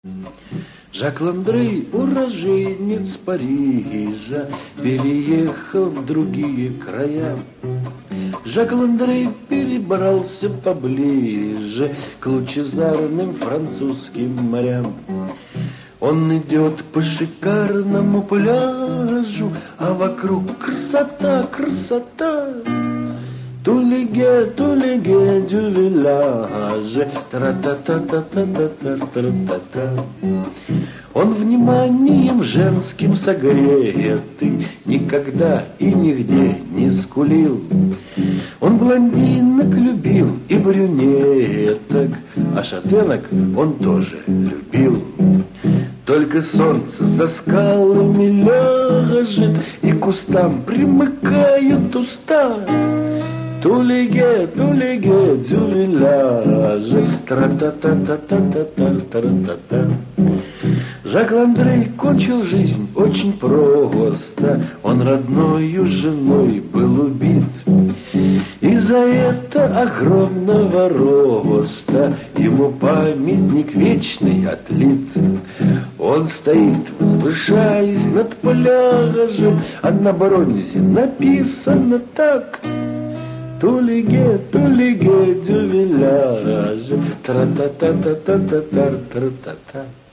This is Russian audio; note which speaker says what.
Speaker 1: Жак Ландрей, уроженец Парижа, переехал в другие края. Жак Ландрей перебрался поближе к лучезарным французским морям. Он идет по шикарному пляжу, а вокруг красота, красота. Тулиге дю виллаже, тра-та-та-та-та-та-та-та-та. Он вниманием женским согретый, никогда и нигде не скулил. Он блондинок любил и брюнеток, а шатенок он тоже любил. Только солнце за скалами ляжет, и к кустам примыкают уста. Тулиге дю виллаже, тра-та-та-та-та-та-та-та-та. Жак Ландрей кончил жизнь очень просто. Он родною женой был убит. И за это огромного роста ему памятник вечный отлит. Он стоит, возвышаясь над пляжем, а на бронзе написано так: Тулиге дю виллаже, тра-та-та-та-та-та-та-та-та.